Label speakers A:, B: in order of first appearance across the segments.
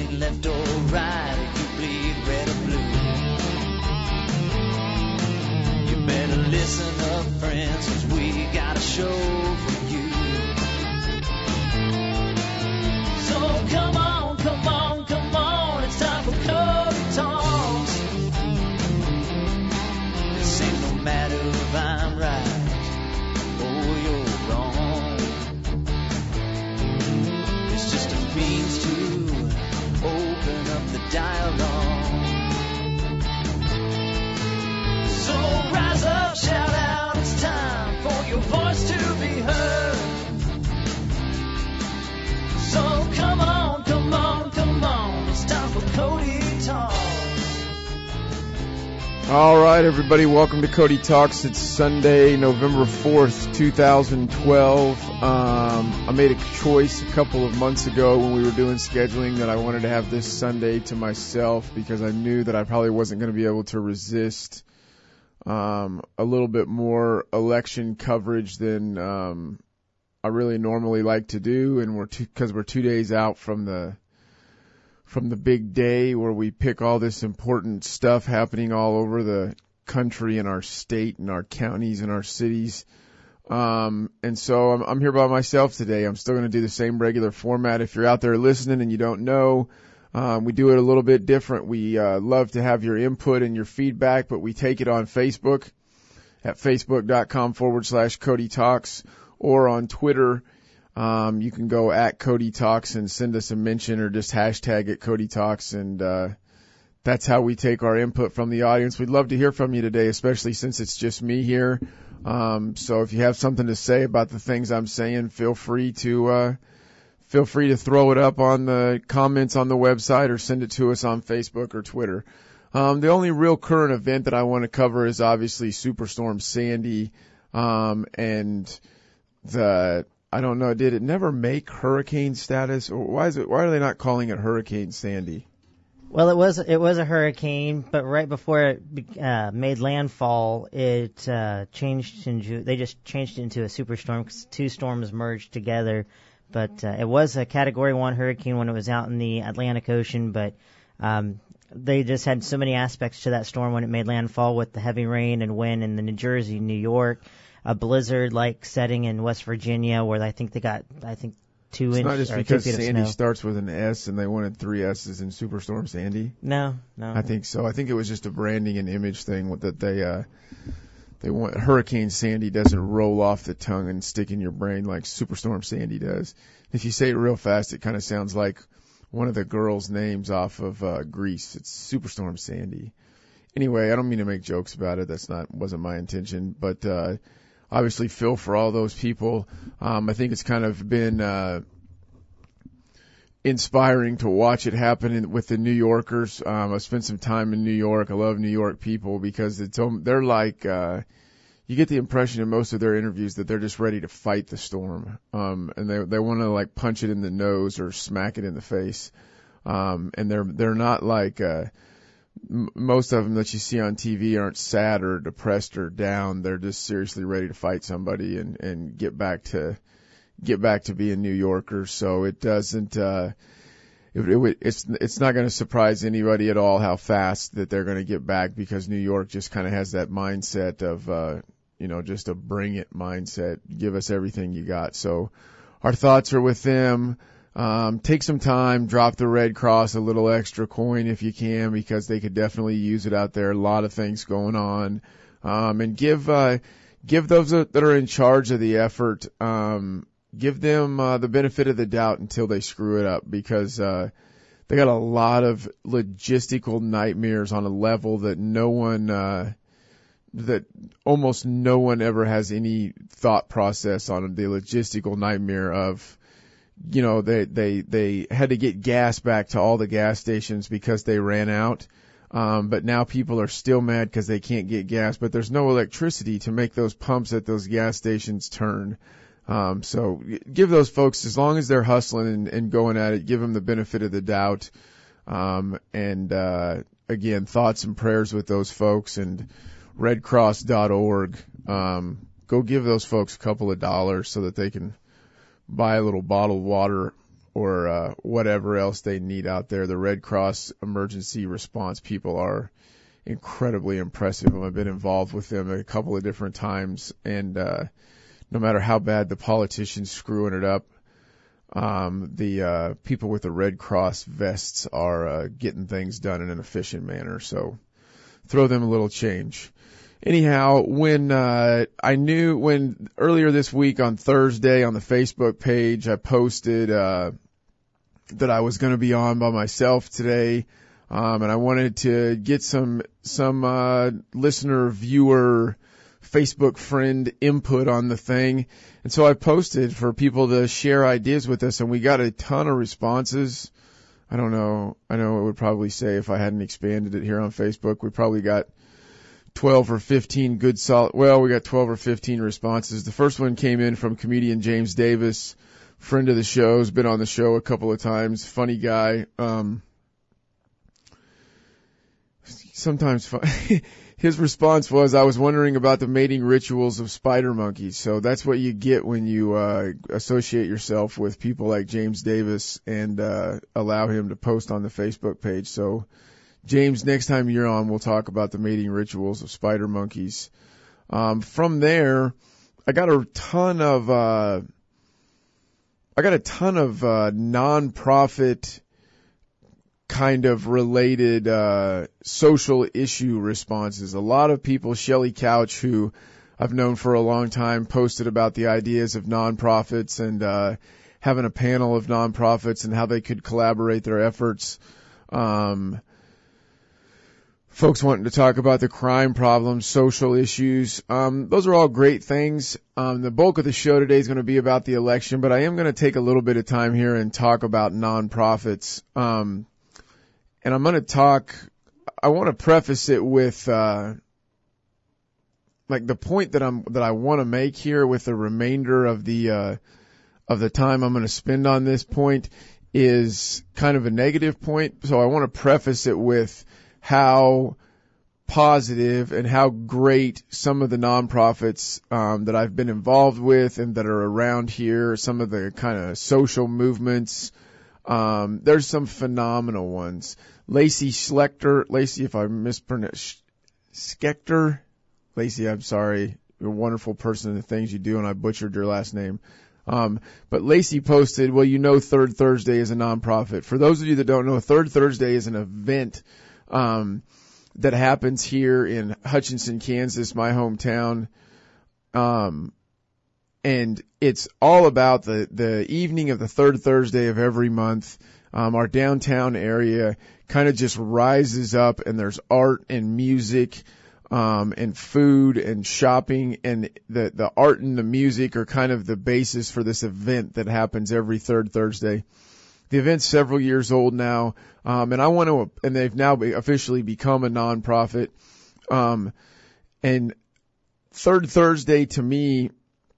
A: lean left or right, or you bleed red or blue. You better listen up, friends, 'cause we got a show for you. So come on, come on, come on, it's time for Cody Talks. This ain't no matter if I'm right or you're wrong. It's just a means to open up the dialogue. So rise up, shout out, it's time for your voice to be heard. So come on, come on, come on, it's time for Cody Talks.
B: All right, everybody, welcome to Cody Talks. It's Sunday, November 4th, 2012. I made a choice a couple of months ago when we were doing scheduling that I wanted to have this Sunday to myself because I knew that I probably wasn't going to be able to resist a little bit more election coverage than I really normally like to do, and because we're 2 days out from the big day where we pick all this important stuff happening all over the country and our state and our counties and our cities. And so I'm here by myself today. I'm still going to do the same regular format. If you're out there listening and you don't know, we do it a little bit different. We love to have your input and your feedback, but we take it on Facebook at facebook.com/Cody Talks, or on Twitter. You can go at Cody Talks and send us a mention, or just hashtag it Cody Talks, and that's how we take our input from the audience. We'd love to hear from you today, especially since it's just me here. So if you have something to say about the things I'm saying, feel free to throw it up on the comments on the website, or send it to us on Facebook or Twitter. The only real current event that I want to cover is obviously Superstorm Sandy, and I don't know, did it never make hurricane status, or why are they not calling it Hurricane Sandy?
C: Well, it was a hurricane, but right before it made landfall, it changed into they just changed it into a superstorm because two storms merged together. But it was a Category 1 hurricane when it was out in the Atlantic Ocean, but they just had so many aspects to that storm when it made landfall, with the heavy rain and wind in the New Jersey, New York, a blizzard-like setting in West Virginia where I think they got 2 inches. It's not
B: just because Sandy starts with an S and they wanted 3 S's in Superstorm Sandy?
C: No.
B: I think so. I think it was just a branding and image thing that they want. Hurricane Sandy doesn't roll off the tongue and stick in your brain like Superstorm Sandy does. If you say it real fast, it kind of sounds like one of the girls' names off of Grease. It's Superstorm Sandy. Anyway, I don't mean to make jokes about it. Wasn't my intention, but obviously feel for all those people. I think it's kind of been inspiring to watch it happen with the New Yorkers. I spent some time in New York. I love New York people because they're like, you get the impression in most of their interviews that they're just ready to fight the storm. And they want to like punch it in the nose or smack it in the face. And they're not like, most of them that you see on TV aren't sad or depressed or down. They're just seriously ready to fight somebody and get back to being New Yorkers. So it doesn't, it's not going to surprise anybody at all how fast that they're going to get back, because New York just kind of has that mindset of, just a bring it mindset. Give us everything you got. So our thoughts are with them. Take some time, drop the Red Cross a little extra coin if you can, because they could definitely use it out there. A lot of things going on. And give those that are in charge of the effort, give them the benefit of the doubt until they screw it up, because they got a lot of logistical nightmares on a level that almost no one ever has any thought process on. The logistical nightmare of, they had to get gas back to all the gas stations because they ran out. But now people are still mad because they can't get gas, but there's no electricity to make those pumps at those gas stations turn. So give those folks, as long as they're hustling and going at it, give them the benefit of the doubt. Again, thoughts and prayers with those folks, and redcross.org. Go give those folks a couple of dollars so that they can buy a little bottled water or whatever else they need out there. The Red Cross emergency response people are incredibly impressive. I've been involved with them a couple of different times, and no matter how bad the politicians screwing it up, the people with the Red Cross vests are getting things done in an efficient manner. So throw them a little change. Anyhow, when earlier this week on Thursday on the Facebook page, I posted that I was going to be on by myself today, and I wanted to get some listener, viewer, Facebook friend input on the thing. And so I posted for people to share ideas with us, and we got a ton of responses. I don't know. I know it would probably say if I hadn't expanded it here on Facebook, we probably got 12 or 15 good solid. Well, we got 12 or 15 responses. The first one came in from comedian James Davis, friend of the show, has been on the show a couple of times. Funny guy. Sometimes fun. His response was, I was wondering about the mating rituals of spider monkeys. So that's what you get when you associate yourself with people like James Davis and allow him to post on the Facebook page. So, James, next time you're on, we'll talk about the mating rituals of spider monkeys. From there, I got a ton of nonprofit kind of related social issue responses. A lot of people, Shelley Couch, who I've known for a long time, posted about the ideas of nonprofits and having a panel of nonprofits and how they could collaborate their efforts. Folks wanting to talk about the crime problems, social issues. Those are all great things. The bulk of the show today is going to be about the election, but I am going to take a little bit of time here and talk about nonprofits. And I'm going to I want to preface it with, like the point that I want to make here with the remainder of the time I'm going to spend on this point is kind of a negative point. So I want to preface it with how positive and how great some of the nonprofits that I've been involved with and that are around here, some of the kind of social movements, there's some phenomenal ones. Lacey, if I mispronounced, Schechter? Lacey, I'm sorry. You're a wonderful person and the things you do, and I butchered your last name. But Lacey posted, Third Thursday is a nonprofit. For those of you that don't know, Third Thursday is an event that happens here in Hutchinson, Kansas, my hometown. And it's all about the evening of the third Thursday of every month. Our downtown area kind of just rises up, and there's art and music, and food and shopping, and the art and the music are kind of the basis for this event that happens every third Thursday. The event's several years old now, and they've now officially become a nonprofit. And Third Thursday to me,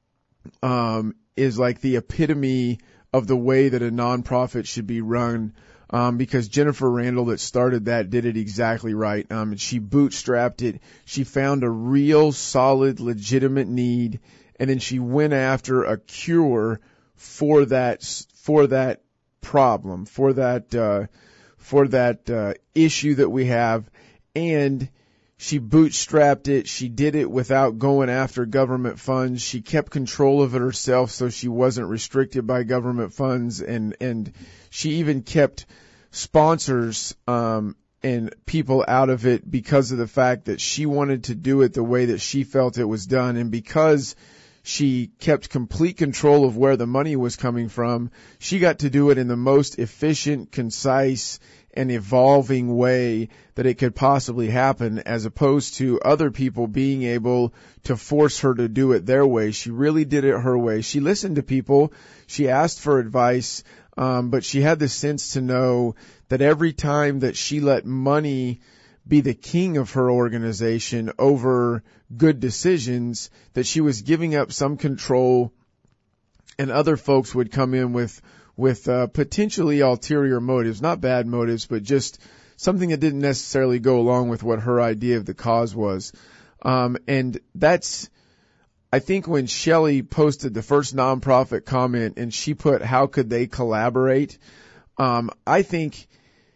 B: is like the epitome of the way that a nonprofit should be run. Because Jennifer Randall that started that did it exactly right. And she bootstrapped it. She found a real solid, legitimate need, and then she went after a cure for that problem, for that issue that we have, and she bootstrapped it. She did it without going after government funds. She kept control of it herself, so she wasn't restricted by government funds, and she even kept sponsors and people out of it because of the fact that she wanted to do it the way that she felt it was done. And because she kept complete control of where the money was coming from, she got to do it in the most efficient, concise, and evolving way that it could possibly happen, as opposed to other people being able to force her to do it their way. She really did it her way. She listened to people. She asked for advice, but she had the sense to know that every time that she let money be the king of her organization over good decisions, that she was giving up some control, and other folks would come in with potentially ulterior motives, not bad motives, but just something that didn't necessarily go along with what her idea of the cause was. And that's, I think when Shelley posted the first nonprofit comment and she put, how could they collaborate? I think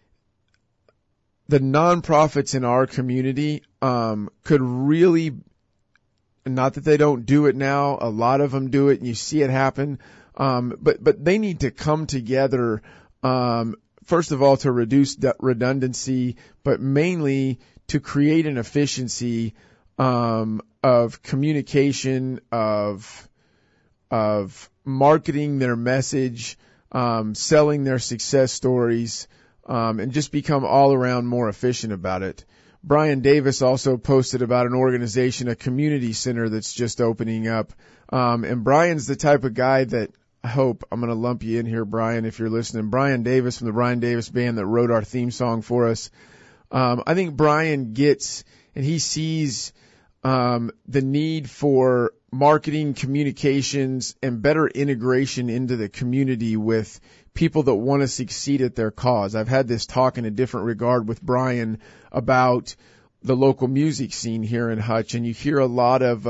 B: the nonprofits in our community, could really, not that they don't do it now, a lot of them do it and you see it happen. But they need to come together, first of all, to reduce redundancy, but mainly to create an efficiency, of communication, of marketing their message, selling their success stories, and just become all around more efficient about it. Brian Davis also posted about an organization, a community center that's just opening up. And Brian's the type of guy that I hope, I'm going to lump you in here, Brian, if you're listening. Brian Davis from the Brian Davis Band that wrote our theme song for us. I think Brian gets, and he sees the need for marketing, communications, and better integration into the community with people that want to succeed at their cause. I've had this talk in a different regard with Brian about the local music scene here in Hutch, and you hear a lot of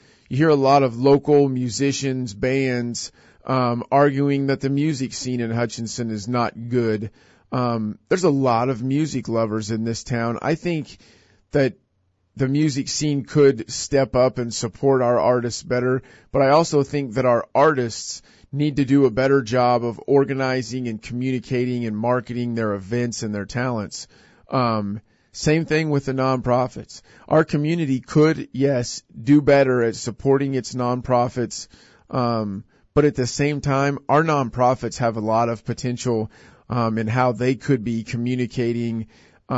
B: local musicians, bands, arguing that the music scene in Hutchinson is not good. There's a lot of music lovers in this town. I think that the music scene could step up and support our artists better, but I also think that our artists need to do a better job of organizing and communicating and marketing their events and their talents. Same thing with the nonprofits. Our community could, yes, do better at supporting its nonprofits, but at the same time, our nonprofits have a lot of potential in how they could be communicating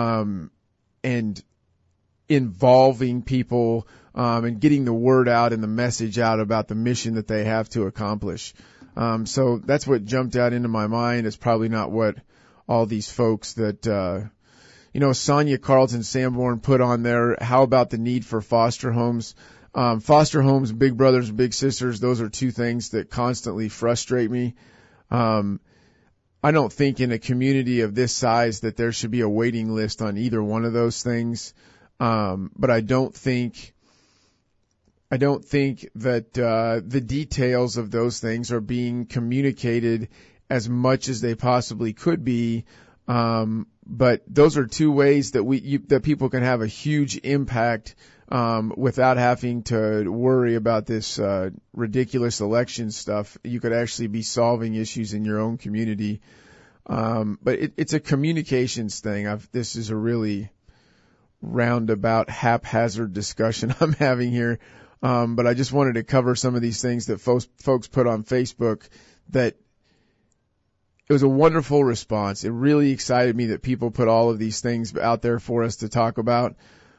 B: and involving people and getting the word out and the message out about the mission that they have to accomplish. So that's what jumped out into my mind. It's probably not what all these folks that, Sonia Carlton Sanborn put on there. How about the need for foster homes? Foster homes, big brothers, big sisters, those are two things that constantly frustrate me. I don't think in a community of this size that there should be a waiting list on either one of those things. But I don't think that the details of those things are being communicated as much as they possibly could be. But those are two ways that that people can have a huge impact without having to worry about this ridiculous election stuff. You could actually be solving issues in your own community. But it's a communications thing. This is a really roundabout, haphazard discussion I'm having here. But I just wanted to cover some of these things that folks put on Facebook. That it was a wonderful response. It really excited me that people put all of these things out there for us to talk about.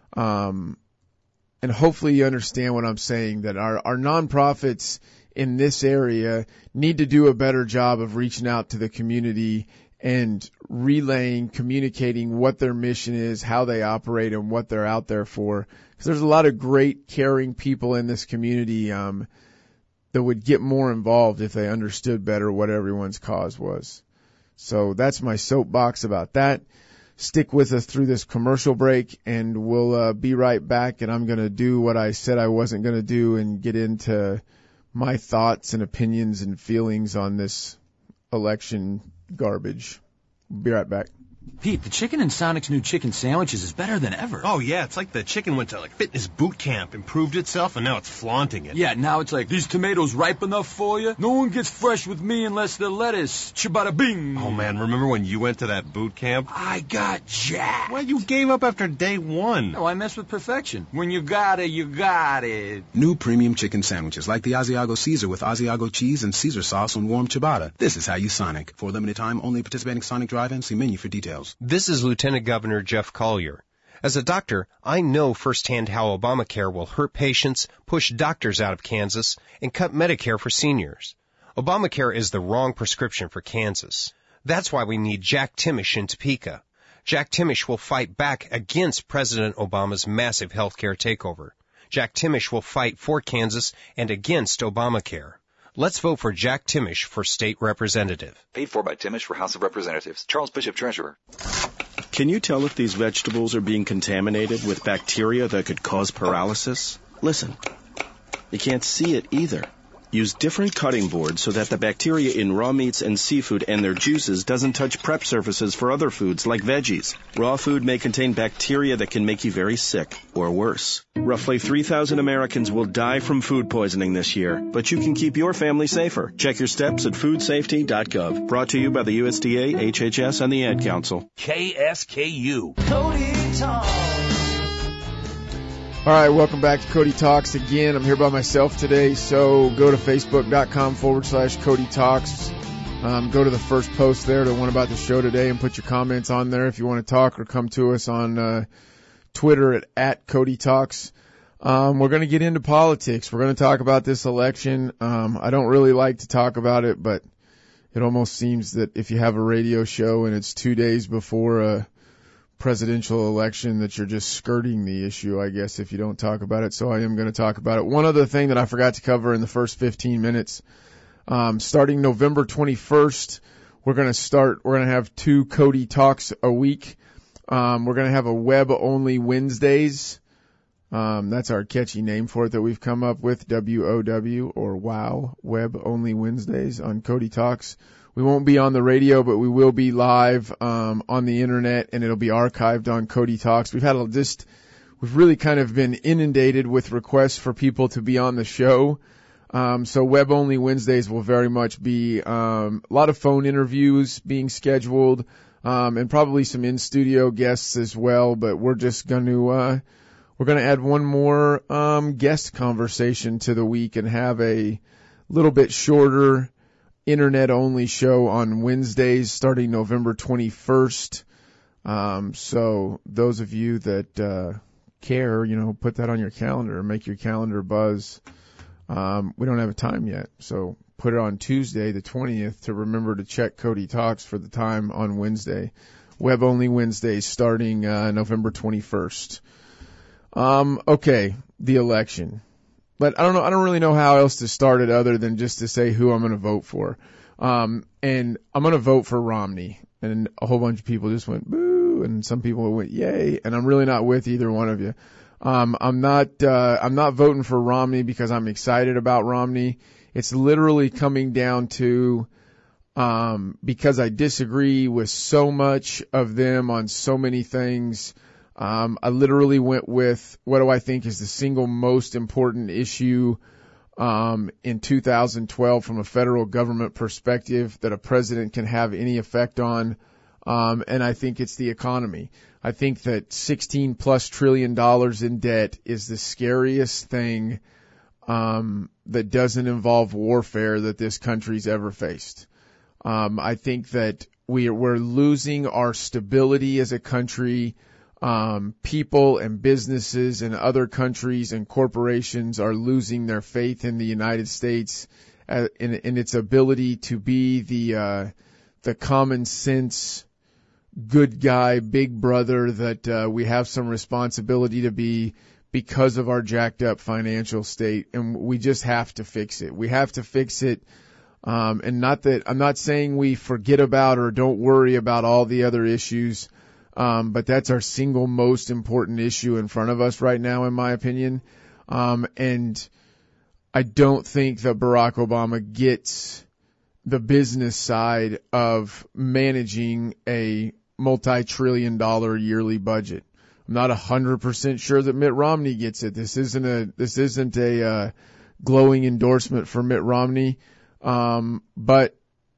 B: And hopefully you understand what I'm saying, that our nonprofits in this area need to do a better job of reaching out to the community and relaying, communicating what their mission is, how they operate, and what they're out there for. Because there's a lot of great, caring people in this community that would get more involved if they understood better what everyone's cause was. So that's my soapbox about that. Stick with us through this commercial break, and we'll be right back, and I'm going to do what I said I wasn't going to do and get into my thoughts and opinions and feelings on this election garbage. Be right back.
D: Pete, the chicken in Sonic's new chicken sandwiches is better than ever.
E: Oh, yeah, it's like the chicken went to fitness boot camp, improved itself, and now it's flaunting it.
D: Yeah, now it's like, these tomatoes ripe enough for you? No one gets fresh with me unless they're lettuce. Chibada bing.
E: Oh, man, remember when you went to that boot camp?
D: I got jacked.
E: Well, you gave up after day one.
D: No, I mess with perfection. When you got it, you got it.
F: New premium chicken sandwiches like the Asiago Caesar with Asiago cheese and Caesar sauce on warm ciabatta. This is how you Sonic. For a limited time, only participating Sonic drive-in. See menu for details.
G: This is Lieutenant Governor Jeff Collier. As a doctor, I know firsthand how Obamacare will hurt patients, push doctors out of Kansas, and cut Medicare for seniors. Obamacare is the wrong prescription for Kansas. That's why we need Jack Timmish in Topeka. Jack Timmish will fight back against President Obama's massive health care takeover. Jack Timmish will fight for Kansas and against Obamacare. Let's vote for Jack Timmish for state representative.
H: Paid for by Timmish for House of Representatives. Charles Bishop, Treasurer.
I: Can you tell if these vegetables are being contaminated with bacteria that could cause paralysis? Listen. You can't see it either. Use different cutting boards so that the bacteria in raw meats and seafood and their juices doesn't touch prep surfaces for other foods like veggies. Raw food may contain bacteria that can make you very sick, or worse. Roughly 3,000 Americans will die from food poisoning this year, but you can keep your family safer. Check your steps at foodsafety.gov. Brought to you by the USDA, HHS, and the Ad Council.
J: KSKU.
A: Cody Talks.
B: All right, welcome back to Cody Talks again. I'm here by myself today, so go to facebook.com/Cody Talks. Go to the first post there, the one about the show today, and put your comments on there if you want to talk, or come to us on Twitter at Cody Talks. We're going to get into politics. We're going to talk about this election. I don't really like to talk about it, but it almost seems that if you have a radio show and it's 2 days before a presidential election that you're just skirting the issue, I guess, if you don't talk about it. So I am going to talk about it. One other thing that I forgot to cover in the first 15 minutes, starting November 21st, we're going to have 2 Cody Talks a week. We're going to have a web-only Wednesdays. That's our catchy name for it that we've come up with, WOW, or WOW, web-only Wednesdays on Cody Talks. We won't be on the radio, but we will be live on the internet, and it'll be archived on Cody Talks. We've really kind of been inundated with requests for people to be on the show. So web-only Wednesdays will very much be a lot of phone interviews being scheduled, and probably some in-studio guests as well. But we're just going to add one more guest conversation to the week and have a little bit shorter internet-only show on Wednesdays starting November 21st. So those of you that care, put that on your calendar, make your calendar buzz. We don't have a time yet, so put it on Tuesday the 20th to remember to check Cody Talks for the time on Wednesday. Web-only Wednesdays starting November 21st. Okay, the election. But I don't really know how else to start it other than just to say who I'm going to vote for. And I'm going to vote for Romney. And a whole bunch of people just went boo, and some people went yay, and I'm really not with either one of you. I'm not voting for Romney because I'm excited about Romney. It's literally coming down to, because I disagree with so much of them on so many things. I literally went with what do I think is the single most important issue in 2012 from a federal government perspective that a president can have any effect on, and I think it's the economy. I think that $16+ trillion in debt is the scariest thing that doesn't involve warfare that this country's ever faced. I think that we're losing our stability as a country. People and businesses in other countries and corporations are losing their faith in the United States in its ability to be the common sense, good guy, big brother that we have some responsibility to be because of our jacked up financial state, and we just have to fix it. We have to fix it. And not that I'm not saying we forget about or don't worry about all the other issues. But that's our single most important issue in front of us right now, in my opinion. And I don't think that Barack Obama gets the business side of managing a multi-trillion-dollar yearly budget. I'm not 100% sure that Mitt Romney gets it. This isn't a glowing endorsement for Mitt Romney. But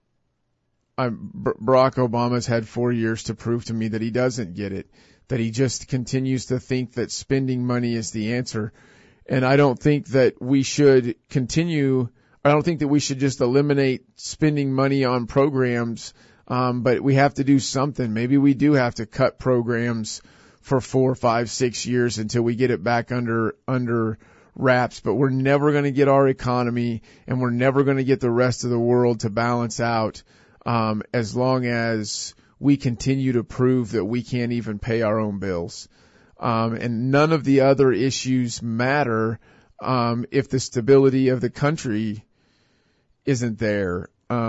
B: Barack Obama's had 4 years to prove to me that he doesn't get it, that he just continues to think that spending money is the answer. And I don't think that we should I don't think that we should just eliminate spending money on programs, but we have to do something. Maybe we do have to cut programs for 4, 5, 6 years until we get it back under wraps, but we're never going to get our economy and we're never going to get the rest of the world to balance out as long as we continue to prove that we can't even pay our own bills. And none of the other issues matter if the stability of the country isn't there.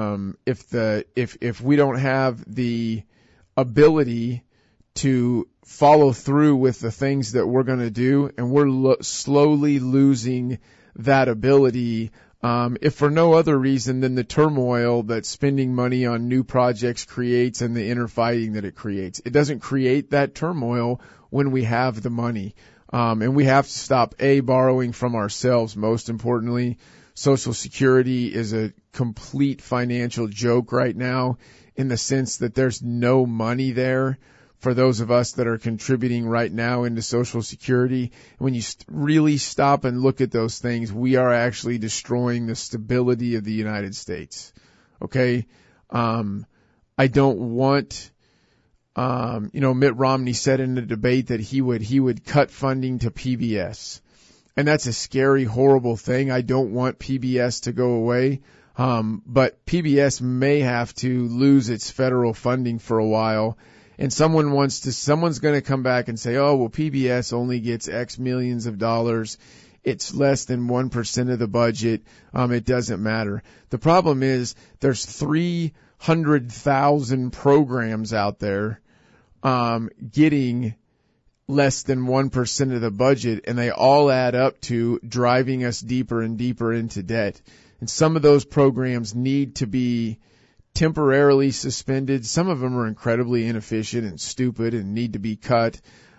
B: If we don't have the ability to follow through with the things that we're going to do, and we're slowly losing that ability, if for no other reason than the turmoil that spending money on new projects creates and the inner fighting that it creates. It doesn't create that turmoil when we have the money. And we have to stop, borrowing from ourselves, most importantly. Social Security is a complete financial joke right now in the sense that there's no money there for those of us that are contributing right now into Social Security. When you really stop and look at those things, we are actually destroying the stability of the United States. Okay? I don't want, Mitt Romney said in the debate that he would cut funding to PBS. And that's a scary, horrible thing. I don't want PBS to go away. But PBS may have to lose its federal funding for a while. And someone's going to come back and say, oh, well, PBS only gets X millions of dollars. It's less than 1% of the budget. It doesn't matter. The problem is there's 300,000 programs out there, getting less than 1% of the budget, and they all add up to driving us deeper and deeper into debt. And some of those programs need to be temporarily suspended. Some of them are incredibly inefficient and stupid and need to be cut.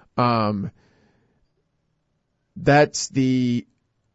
B: That's the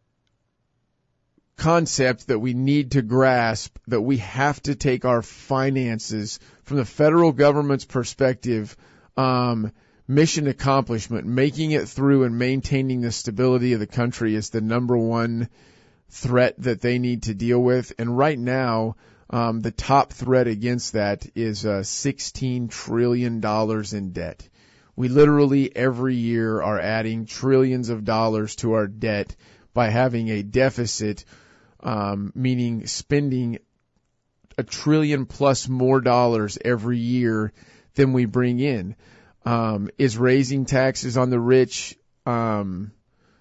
B: concept that we need to grasp, that we have to take our finances from the federal government's perspective. Mission accomplishment, making it through and maintaining the stability of the country is the number one threat that they need to deal with. And right now, the top threat against that is $16 trillion in debt. We literally every year are adding trillions of dollars to our debt by having a deficit, meaning spending $1 trillion plus more dollars every year than we bring in. Is raising taxes on the rich a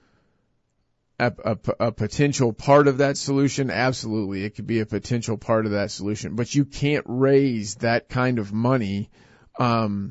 B: potential part of that solution? Absolutely. It could be a potential part of that solution. But you can't raise that kind of money there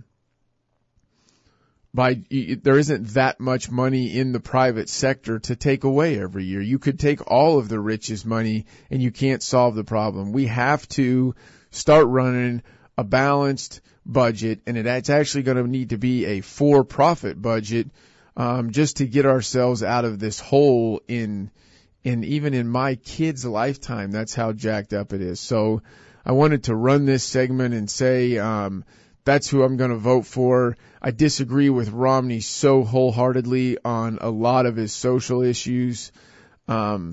B: isn't that much money in the private sector to take away every year. You could take all of the rich's money and you can't solve the problem. We have to start running a balanced budget, and it's actually going to need to be a for-profit budget, just to get ourselves out of this hole in even in my kid's lifetime. That's how jacked up it is. So I wanted to run this segment and say, that's who I'm going to vote for. I disagree with Romney so wholeheartedly on a lot of his social issues. I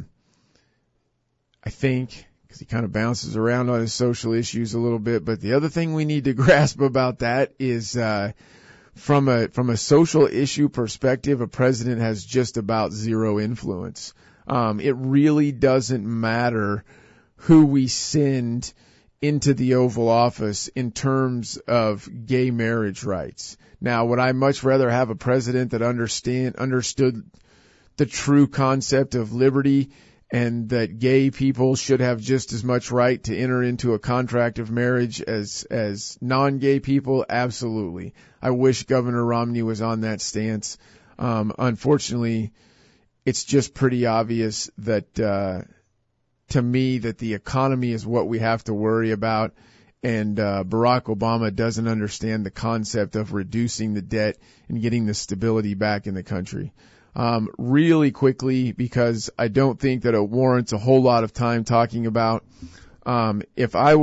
B: think, because he kind of bounces around on his social issues a little bit. But the other thing we need to grasp about that is, from a social issue perspective, a president has just about zero influence. It really doesn't matter who we send into the Oval Office in terms of gay marriage rights. Now, would I much rather have a president that understood the true concept of liberty and that gay people should have just as much right to enter into a contract of marriage as non-gay people? Absolutely. I wish Governor Romney was on that stance. Unfortunately, it's just pretty obvious that, to me, that the economy is what we have to worry about. And Barack Obama doesn't understand the concept of reducing the debt and getting the stability back in the country. Really quickly, because I don't think that it warrants a whole lot of time talking about, if I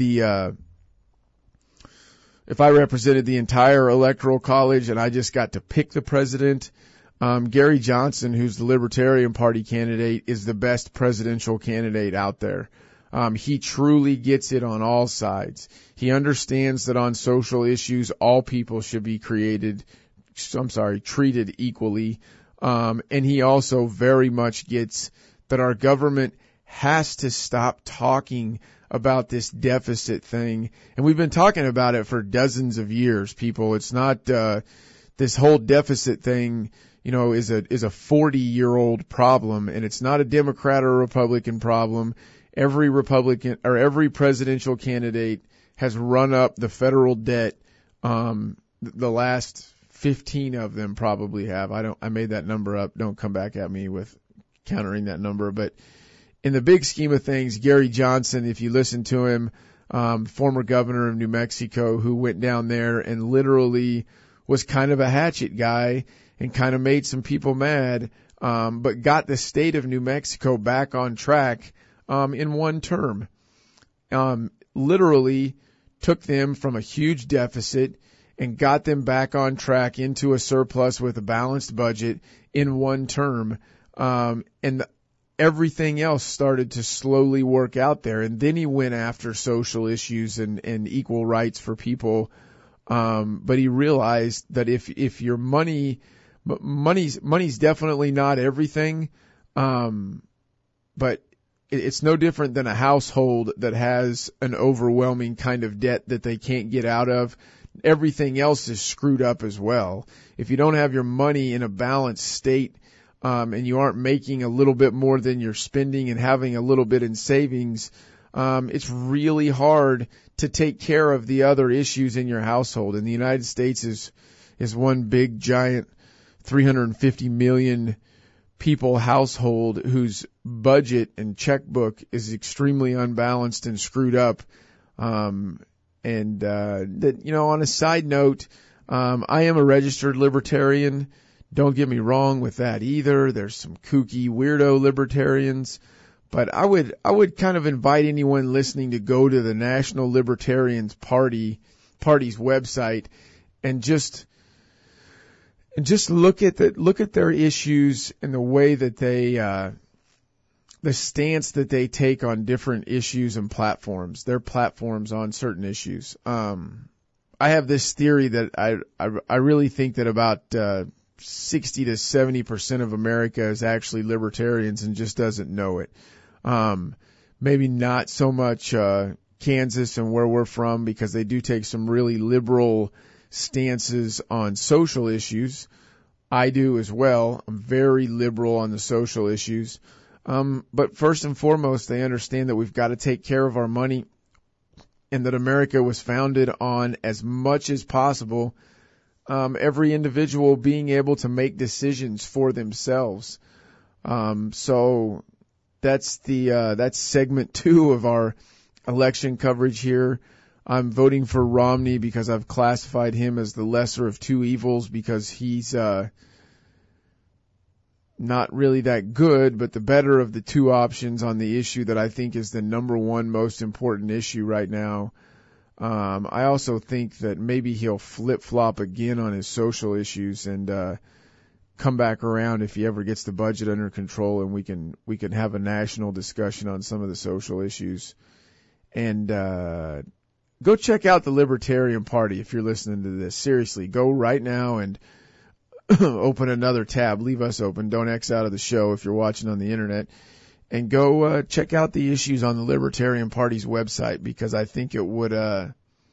B: represented the entire electoral college and I just got to pick the president, Gary Johnson, who's the Libertarian Party candidate, is the best presidential candidate out there. He truly gets it on all sides. He understands that on social issues, all people should be treated equally. And he also very much gets that our government has to stop talking about this deficit thing. And we've been talking about it for dozens of years, people. It's not, this whole deficit thing, is a 40-year-old problem, and it's not a Democrat or a Republican problem. Every Republican or every presidential candidate has run up the federal debt. The last 15 of them probably have. I made that number up. Don't come back at me with countering that number. But in the big scheme of things, Gary Johnson, if you listen to him, former governor of New Mexico, who went down there and literally was kind of a hatchet guy and kind of made some people mad, but got the state of New Mexico back on track in one term. Literally took them from a huge deficit and got them back on track into a surplus with a balanced budget in one term. And everything else started to slowly work out there. And then he went after social issues and equal rights for people. But he realized that if your money's definitely not everything. But it's no different than a household that has an overwhelming kind of debt that they can't get out of. Everything else is screwed up as well. If you don't have your money in a balanced state, and you aren't making a little bit more than you're spending and having a little bit in savings, it's really hard to take care of the other issues in your household. And the United States is one big giant 350 million people household whose budget and checkbook is extremely unbalanced and screwed up. On a side note, I am a registered libertarian. Don't get me wrong with that either. There's some kooky weirdo libertarians, but I would kind of invite anyone listening to go to the National Libertarians Party's website and just look at their issues and the way that they the stance that they take on different issues and platforms, their platforms on certain issues. I have this theory that I really think that about 60 to 70% of America is actually libertarians and just doesn't know it. Maybe not so much Kansas and where we're from, because they do take some really liberal stances on social issues. I do as well. I'm very liberal on the social issues. But first and foremost, they understand that we've got to take care of our money, and that America was founded on, as much as possible, every individual being able to make decisions for themselves. So that's that's segment 2 of our election coverage here. I'm voting for Romney because I've classified him as the lesser of two evils, because he's not really that good, but the better of the two options on the issue that I think is the number one most important issue right now. I also think that maybe he'll flip-flop again on his social issues and come back around if he ever gets the budget under control, and we can have a national discussion on some of the social issues. And go check out the Libertarian Party if you're listening to this. Seriously, go right now and open another tab. Leave us open. Don't X out of the show if you're watching on the internet. And go check out the issues on the Libertarian Party's website, because I think it'll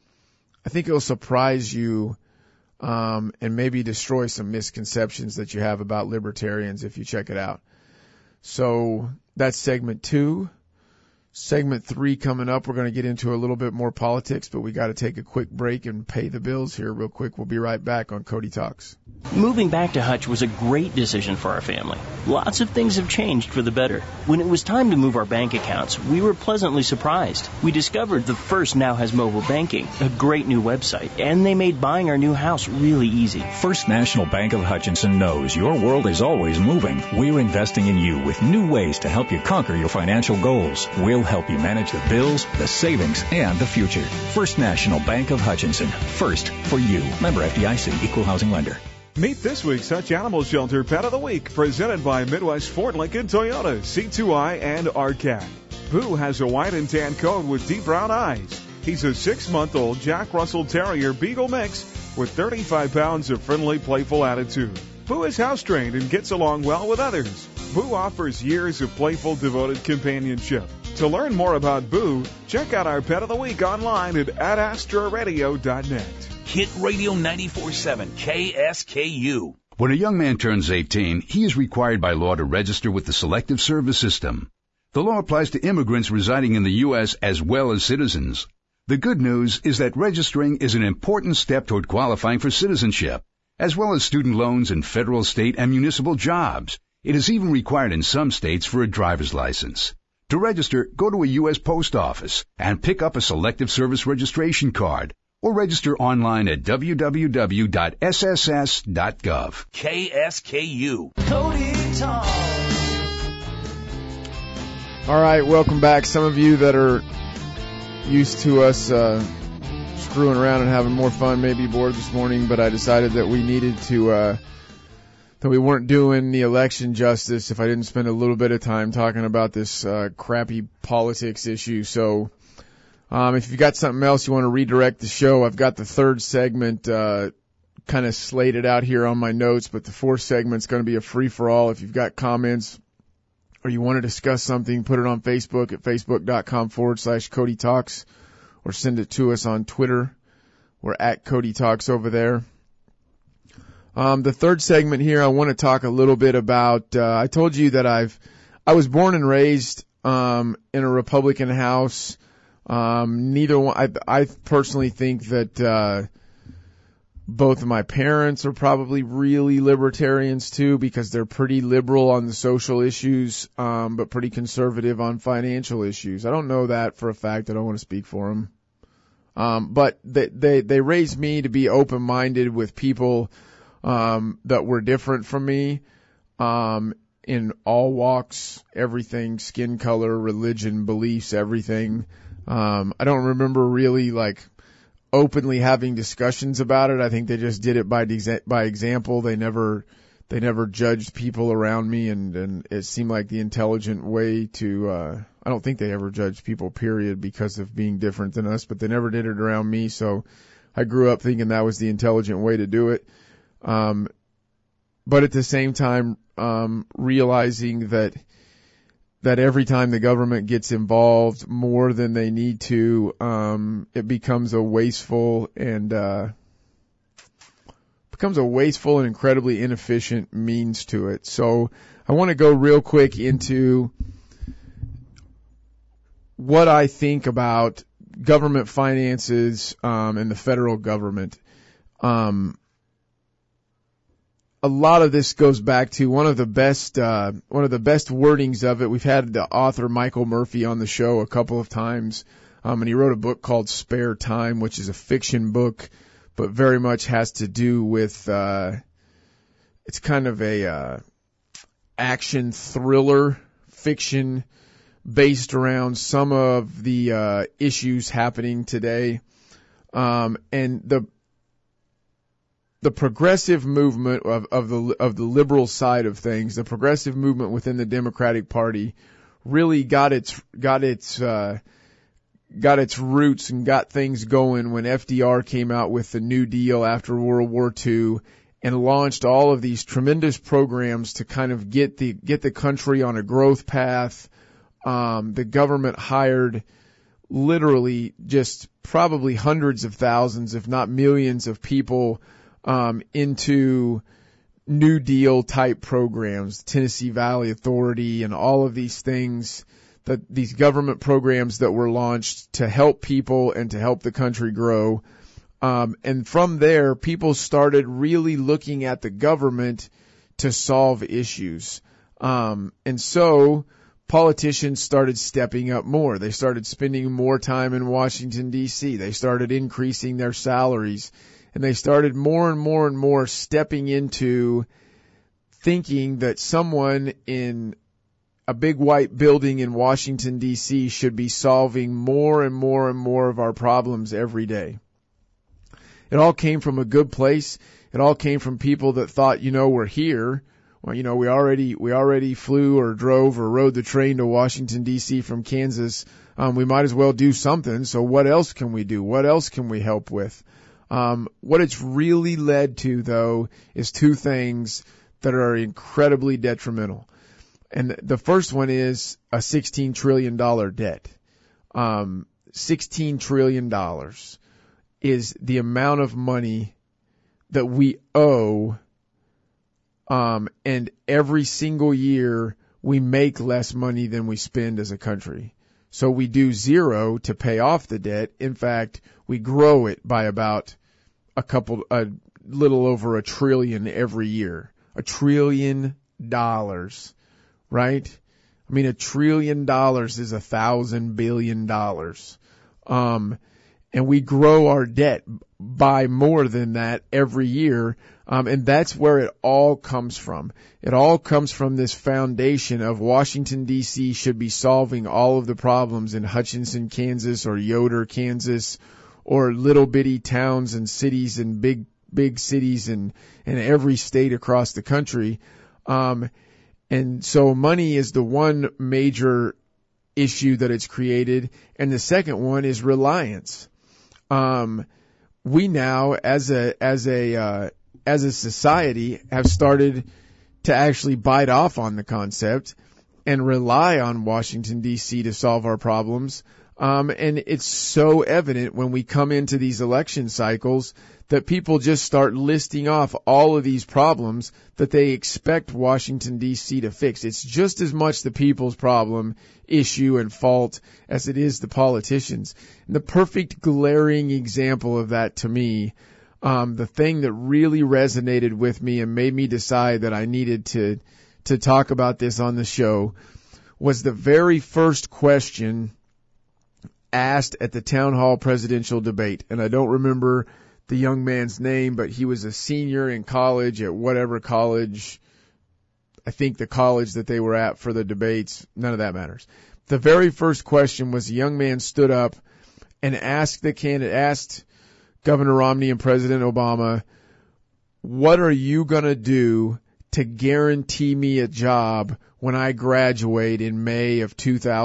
B: surprise you and maybe destroy some misconceptions that you have about libertarians if you check it out. So that's segment 2. Segment 3 coming up. We're going to get into a little bit more politics, but we got to take a quick break and pay the bills here real quick. We'll be right back on Cody Talks.
J: Moving back to Hutch was a great decision for our family. Lots of things have changed for the better. When it was time to move our bank accounts, we were pleasantly surprised. We discovered the First now has mobile banking, a great new website, and they made buying our new house really easy.
K: First National Bank of Hutchinson knows your world is always moving. We're investing in you with new ways to help you conquer your financial goals. We'll help you manage the bills, the savings, and the future. First National Bank of Hutchinson. First for you. Member FDIC, Equal Housing Lender.
L: Meet this week's Hutch Animal Shelter Pet of the Week, presented by Midwest Ford Lincoln Toyota, C2I, and RCAT. Boo has a white and tan coat with deep brown eyes. He's a 6-month-old Jack Russell Terrier Beagle mix with 35 pounds of friendly, playful attitude. Boo is house-trained and gets along well with others. Boo offers years of playful, devoted companionship. To learn more about Boo, check out our Pet of the Week online at AdAstraRadio.net.
M: Hit Radio 94.7 KSKU.
N: When a young man turns 18, he is required by law to register with the Selective Service System. The law applies to immigrants residing in the U.S. as well as citizens. The good news is that registering is an important step toward qualifying for citizenship, as well as student loans and federal, state, and municipal jobs. It is even required in some states for a driver's license. To register, go to a U.S. post office and pick up a Selective Service registration card, or register online at www.sss.gov.
M: KSKU.
A: Cody Talks.
B: All right, welcome back. Some of you that are used to us screwing around and having more fun may be bored this morning, but I decided that we needed to, that we weren't doing the election justice if I didn't spend a little bit of time talking about this crappy politics issue. So if you've got something else you want to redirect the show, I've got the third segment kind of slated out here on my notes, but the fourth segment's going to be a free-for-all. If you've got comments or you want to discuss something, put it on Facebook at facebook.com/Cody Talks, or send it to us on Twitter. We're at Cody Talks over there. The third segment here, I want to talk a little bit about, I told you that I was born and raised in a Republican house. Neither one, I personally think that both of my parents are probably really libertarians too, because they're pretty liberal on the social issues, but pretty conservative on financial issues. I don't know that for a fact. I don't want to speak for them. But they raised me to be open-minded with people, that were different from me, in all walks, everything, skin color, religion, beliefs, everything. I don't remember really openly having discussions about it. I think they just did it by example. They never judged people around me, and it seemed like the intelligent way to, I don't think they ever judged people, period, because of being different than us, but they never did it around me. So I grew up thinking that was the intelligent way to do it. But at the same time, realizing that every time the government gets involved more than they need to, it becomes a wasteful and incredibly inefficient means to it. So I want to go real quick into what I think about government finances, and the federal government. A lot of this goes back to one of the best wordings of it. We've had the author Michael Murphy on the show a couple of times, and he wrote a book called Spare Time, which is a fiction book, but very much has to do with, it's kind of a, action thriller fiction based around some of the, issues happening today. And the progressive movement of the liberal side of things, the progressive movement within the Democratic Party really got its roots and got things going when FDR came out with the New Deal after World War II and launched all of these tremendous programs to kind of get the country on a growth path. The government hired literally just probably hundreds of thousands, if not millions of people into New Deal type programs, Tennessee Valley Authority and all of these things, these government programs that were launched to help people and to help the country grow. And from there, people started really looking at the government to solve issues. And so politicians started stepping up more. They started spending more time in Washington, D.C. They started increasing their salaries. And they started more and more and more stepping into thinking that someone in a big white building in Washington, D.C. should be solving more and more and more of our problems every day. It all came from a good place. It all came from people that thought, we're here. Well, we already flew or drove or rode the train to Washington, D.C. from Kansas. We might as well do something. So what else can we do? What else can we help with? What it's really led to, though, is two things that are incredibly detrimental. And the first one is a $16 trillion debt. $16 trillion is the amount of money that we owe, and every single year we make less money than we spend as a country. So we do zero to pay off the debt. In fact, we grow it by about a little over $1 trillion every year. $1 trillion right? I mean, $1 trillion is $1,000 billion. And we grow our debt by more than that every year. And that's where it all comes from. It all comes from this foundation of Washington, D.C. should be solving all of the problems in Hutchinson, Kansas, or Yoder, Kansas, or little bitty towns and cities and big cities in every state across the country. And so money is the one major issue that it's created. And the second one is reliance. We now, as a society, have started to actually bite off on the concept and rely on Washington, D.C. to solve our problems. And it's so evident when we come into these election cycles that people just start listing off all of these problems that they expect Washington, D.C. to fix. It's just as much the people's problem, issue, and fault as it is the politicians. And the perfect glaring example of that to me, the thing that really resonated with me and made me decide that I needed to talk about this on the show, was the very first question asked at the town hall presidential debate. And I don't remember the young man's name, but he was a senior in college at whatever college, I think the college that they were at for the debates. None of that matters. The very first question was, a young man stood up and asked Governor Romney and President Obama, what are you going to do to guarantee me a job when I graduate in May of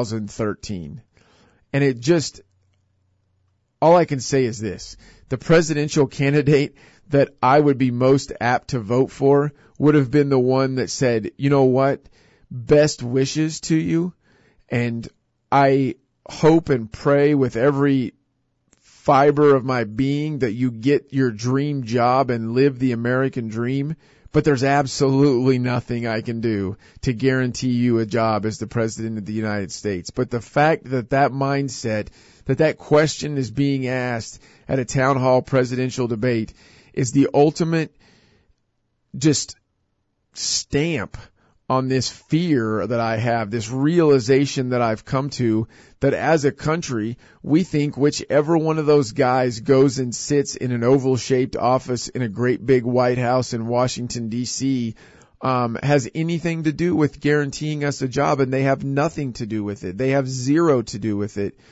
B: 2013? And it just, all I can say is this. The presidential candidate that I would be most apt to vote for would have been the one that said, you know what, best wishes to you, and I hope and pray with every fiber of my being that you get your dream job and live the American dream, but there's absolutely nothing I can do to guarantee you a job as the President of the United States. But the fact that mindset, that question is being asked at a town hall presidential debate is the ultimate just stamp on this fear that I have, this realization that I've come to, that as a country, we think whichever one of those guys goes and sits in an oval-shaped office in a great big White House in Washington, D.C., has anything to do with guaranteeing us a job, and they have nothing to do with it. They have zero to do with it.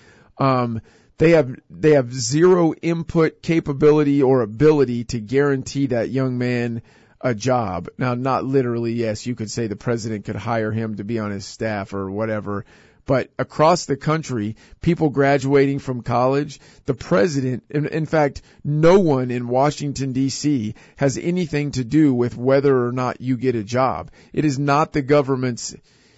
B: They have zero input capability or ability to guarantee that young man a job. Now, not literally, yes, you could say the president could hire him to be on his staff or whatever, but across the country, people graduating from college, the president, in fact, no one in Washington, D.C. has anything to do with whether or not you get a job. It is not the government's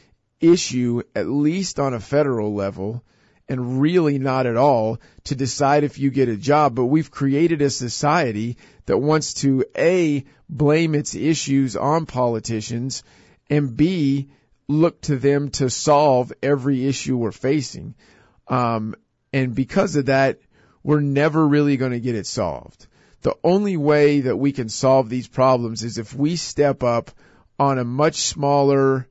B: issue, at least on a federal level, and really not at all, to decide if you get a job. But we've created a society that wants to, A, blame its issues on politicians, and B, look to them to solve every issue we're facing. And because of that, we're never really going to get it solved. The only way that we can solve these problems is if we step up on a much smaller,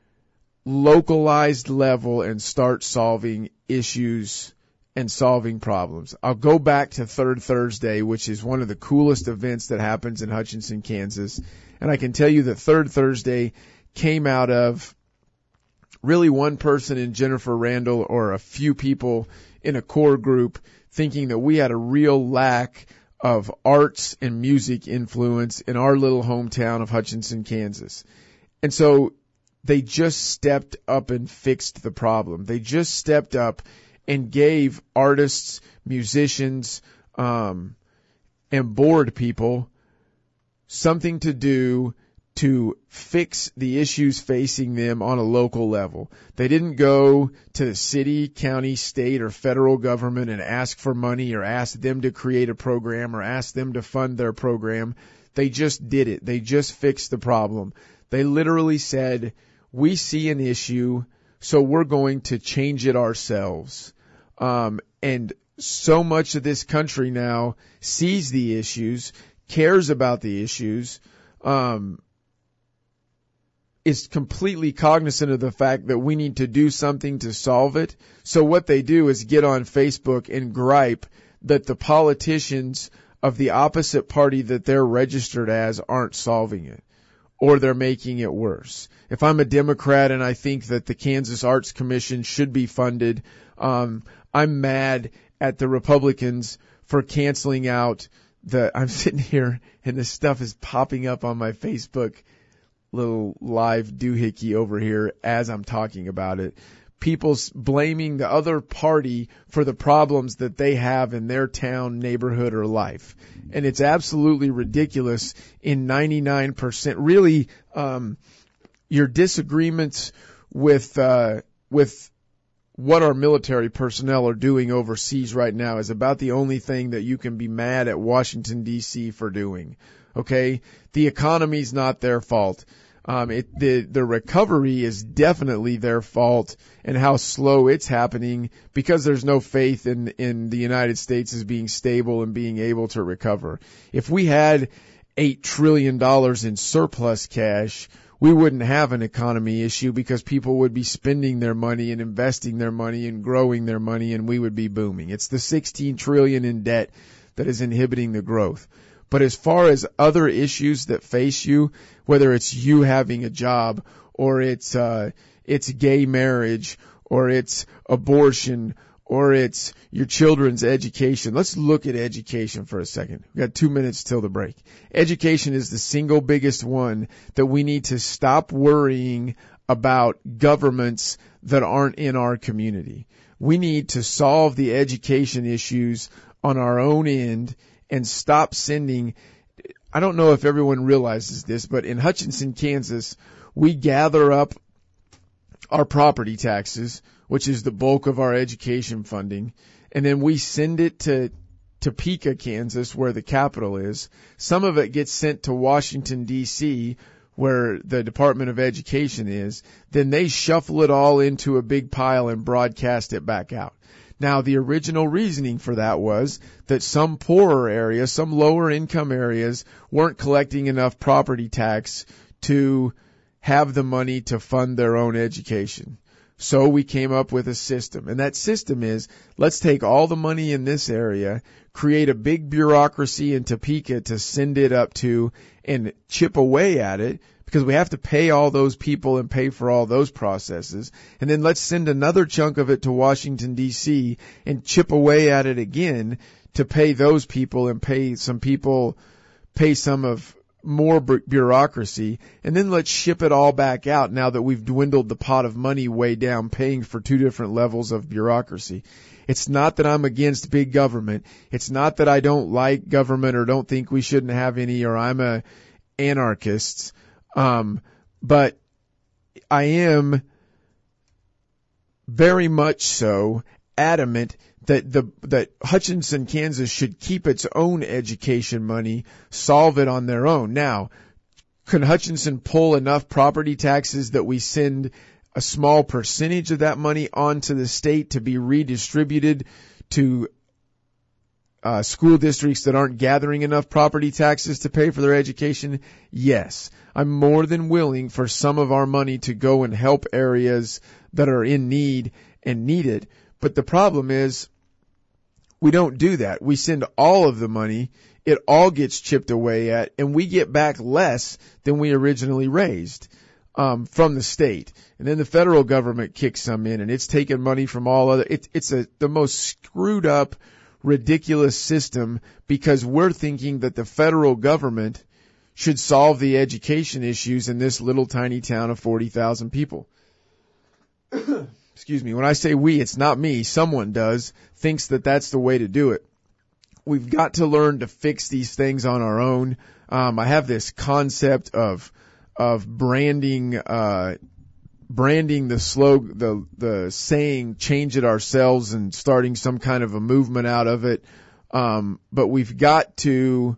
B: localized level and start solving issues and solving problems. I'll go back to Third Thursday, which is one of the coolest events that happens in Hutchinson, Kansas. And I can tell you that Third Thursday came out of really one person in Jennifer Randall, or a few people in a core group, thinking that we had a real lack of arts and music influence in our little hometown of Hutchinson, Kansas. And so they just stepped up and fixed the problem. They just stepped up and gave artists, musicians, and board people something to do to fix the issues facing them on a local level. They didn't go to the city, county, state, or federal government and ask for money or ask them to create a program or ask them to fund their program. They just did it. They just fixed the problem. They literally said, we see an issue, so we're going to change it ourselves. And so much of this country now sees the issues, cares about the issues, is completely cognizant of the fact that we need to do something to solve it. So what they do is get on Facebook and gripe that the politicians of the opposite party that they're registered as aren't solving it, or they're making it worse. If I'm a Democrat and I think that the Kansas Arts Commission should be funded, I'm mad at the Republicans for canceling out I'm sitting here and this stuff is popping up on my Facebook little live doohickey over here as I'm talking about it. People blaming the other party for the problems that they have in their town, neighborhood, or life. And it's absolutely ridiculous in 99%. Really, your disagreements with what our military personnel are doing overseas right now is about the only thing that you can be mad at Washington, D.C. for doing. Okay? The economy's not their fault. The recovery is definitely their fault, and how slow it's happening because there's no faith in the United States as being stable and being able to recover. If we had $8 trillion in surplus cash, we wouldn't have an economy issue because people would be spending their money and investing their money and growing their money, and we would be booming. It's the $16 trillion in debt that is inhibiting the growth. But as far as other issues that face you, whether it's you having a job, or it's gay marriage, or it's abortion, or it's your children's education. Let's look at education for a second. We've got 2 minutes till the break. Education is the single biggest one that we need to stop worrying about governments that aren't in our community. We need to solve the education issues on our own end and stop sending. I don't know if everyone realizes this, but in Hutchinson, Kansas, we gather up our property taxes, which is the bulk of our education funding, and then we send it to Topeka, Kansas, where the capital is. Some of it gets sent to Washington, D.C., where the Department of Education is. Then they shuffle it all into a big pile and broadcast it back out. Now, the original reasoning for that was that some poorer areas, some lower income areas, weren't collecting enough property tax to have the money to fund their own education. So we came up with a system, and that system is, let's take all the money in this area, create a big bureaucracy in Topeka to send it up to, and chip away at it, because we have to pay all those people and pay for all those processes. And then let's send another chunk of it to Washington, D.C., and chip away at it again to pay those people and pay some of more bureaucracy, and then let's ship it all back out now that we've dwindled the pot of money way down, paying for two different levels of bureaucracy. It's not that I'm against big government. It's not that I don't like government or don't think we shouldn't have any, or I'm a anarchist. But I am very much so adamant that Hutchinson, Kansas should keep its own education money, solve it on their own. Now, can Hutchinson pull enough property taxes that we send a small percentage of that money onto the state to be redistributed to school districts that aren't gathering enough property taxes to pay for their education? Yes. I'm more than willing for some of our money to go and help areas that are in need and need it. But the problem is, we don't do that. We send all of the money, it all gets chipped away at, and we get back less than we originally raised from the state. And then the federal government kicks some in, and it's taking money from all other. It's the most screwed up, ridiculous system, because we're thinking that the federal government should solve the education issues in this little tiny town of 40,000 people. Excuse me. When I say we, it's not me. Someone thinks that that's the way to do it. We've got to learn to fix these things on our own. I have this concept of branding the saying, change it ourselves, and starting some kind of a movement out of it. But we've got to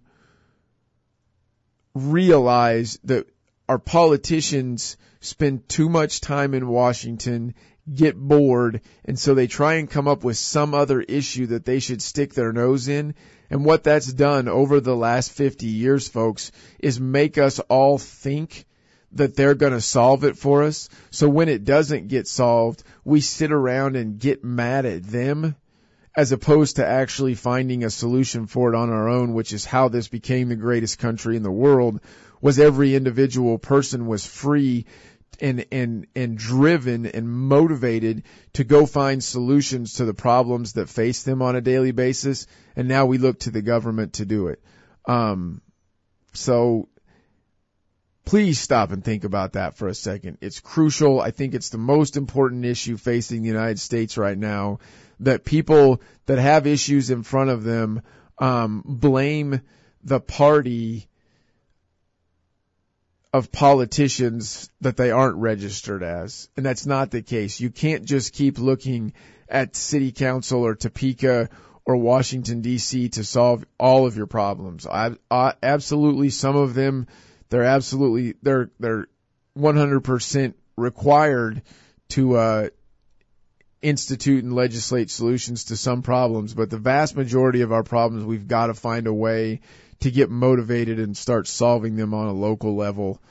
B: realize that our politicians spend too much time in Washington, get bored, and so they try and come up with some other issue that they should stick their nose in. And what that's done over the last 50 years, folks, is make us all think that they're going to solve it for us. So when it doesn't get solved, we sit around and get mad at them as opposed to actually finding a solution for it on our own, which is how this became the greatest country in the world, was every individual person was free and driven and motivated to go find solutions to the problems that face them on a daily basis. And now we look to the government to do it. So please stop and think about that for a second. It's crucial. I think it's the most important issue facing the United States right now, that people that have issues in front of them blame the party of politicians that they aren't registered as. And that's not the case. You can't just keep looking at city council or Topeka or Washington, D.C. to solve all of your problems. Absolutely, some of them, they're 100% required to institute and legislate solutions to some problems. But the vast majority of our problems, we've got to find a way to get motivated and start solving them on a local level.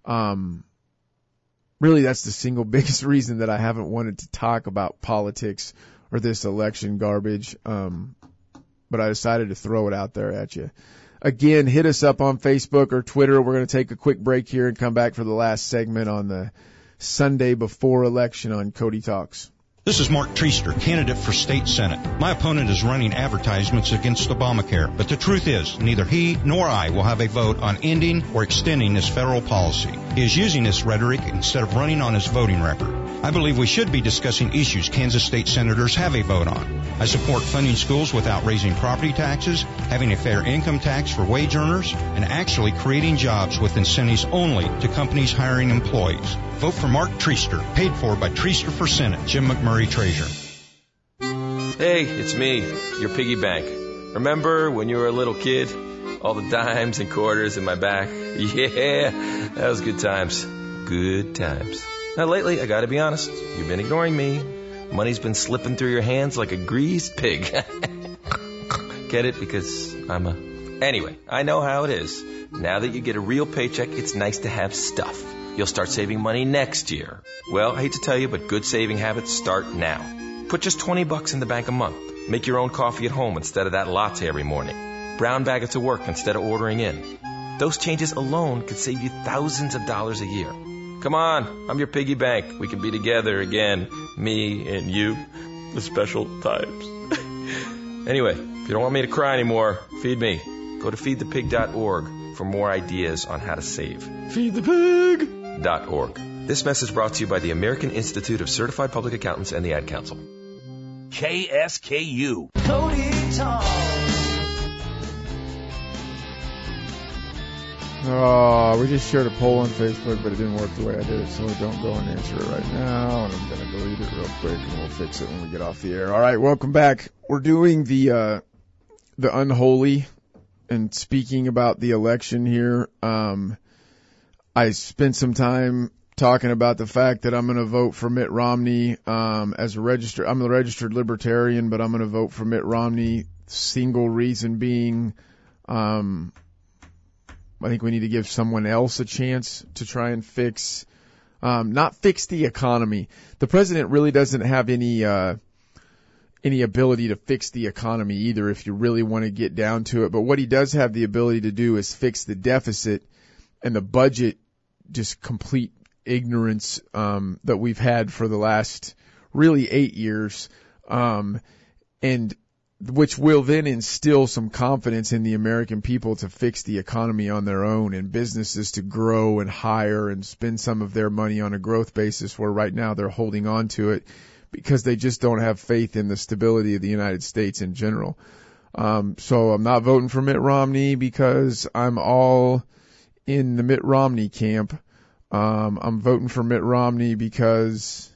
B: Really, that's the single biggest reason that I haven't wanted to talk about politics or this election garbage. But I decided to throw it out there at you. Again, hit us up on Facebook or Twitter. We're going to take a quick break here and come back for the last segment on the Sunday before election on Cody Talks.
O: This is Mark Treaster, candidate for state senate. My opponent is running advertisements against Obamacare, but the truth is, neither he nor I will have a vote on ending or extending this federal policy. He is using this rhetoric instead of running on his voting record. I believe we should be discussing issues Kansas state senators have a vote on. I support funding schools without raising property taxes, having a fair income tax for wage earners, and actually creating jobs with incentives only to companies hiring employees. Vote for Mark Treaster, paid for by Treaster for Senate, Jim McMurray, Treasurer.
P: Hey, it's me, your piggy bank. Remember when you were a little kid? All the dimes and quarters in my back? Yeah, that was good times. Good times. Now lately, I gotta be honest, you've been ignoring me. Money's been slipping through your hands like a greased pig. Get it? Because I'm a... Anyway, I know how it is. Now that you get a real paycheck, it's nice to have stuff. You'll start saving money next year. Well, I hate to tell you, but good saving habits start now. Put just $20 in the bank a month. Make your own coffee at home instead of that latte every morning. Brown bag it to work instead of ordering in. Those changes alone could save you thousands of dollars a year. Come on, I'm your piggy bank. We can be together again, me and you, the special times. Anyway, if you don't want me to cry anymore, feed me. Go to feedthepig.org for more ideas on how to save. Feedthepig.org. This message brought to you by the American Institute of Certified Public Accountants and the Ad Council.
M: KSKU.
A: Cody Talks.
B: Oh, we just shared a poll on Facebook, but it didn't work the way I did it, so don't go and answer it right now. And I'm going to delete it real quick, and we'll fix it when we get off the air. All right, welcome back. We're doing the unholy and speaking about the election here. I spent some time talking about the fact that I'm going to vote for Mitt Romney as a registered. I'm a registered libertarian, but I'm going to vote for Mitt Romney. Single reason being, I think we need to give someone else a chance to try and fix, not fix the economy. The president really doesn't have any ability to fix the economy either, if you really want to get down to it. But what he does have the ability to do is fix the deficit and the budget, just complete ignorance that we've had for the last really 8 years, and which will then instill some confidence in the American people to fix the economy on their own, and businesses to grow and hire and spend some of their money on a growth basis, where right now they're holding on to it because they just don't have faith in the stability of the United States in general. So I'm not voting for Mitt Romney because I'm all in the Mitt Romney camp. I'm voting for Mitt Romney because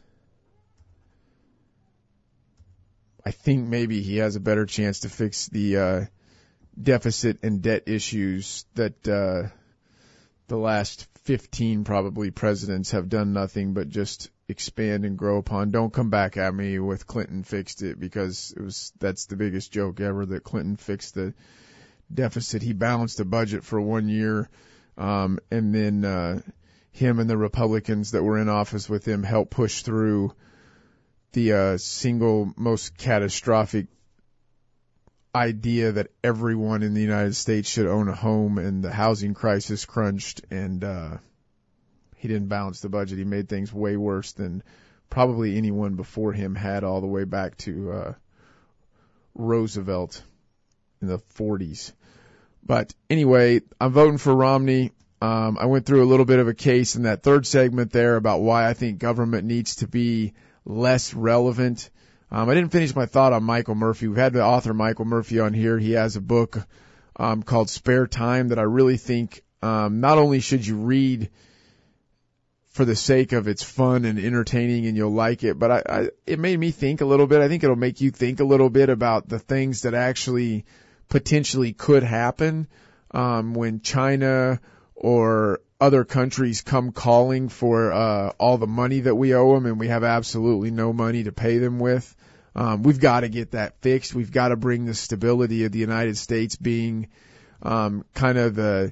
B: I think maybe he has a better chance to fix the deficit and debt issues that the last 15 probably presidents have done nothing but just expand and grow upon. Don't come back at me with Clinton fixed it, because that's the biggest joke ever, that Clinton fixed the deficit. He balanced the budget for 1 year, and then him and the Republicans that were in office with him helped push through the single most catastrophic idea that everyone in the United States should own a home, and the housing crisis crunched, and he didn't balance the budget. He made things way worse than probably anyone before him had, all the way back to Roosevelt in the 40s. But anyway, I'm voting for Romney. I went through a little bit of a case in that third segment there about why I think government needs to be less relevant. I didn't finish my thought on Michael Murphy. We've had the author Michael Murphy on here. He has a book called Spare Time that I really think not only should you read for the sake of it's fun and entertaining and you'll like it, but it made me think a little bit. I think it'll make you think a little bit about the things that actually potentially could happen when China or other countries come calling for all the money that we owe them, and we have absolutely no money to pay them with. We've got to get that fixed. We've got to bring the stability of the United States being kind of the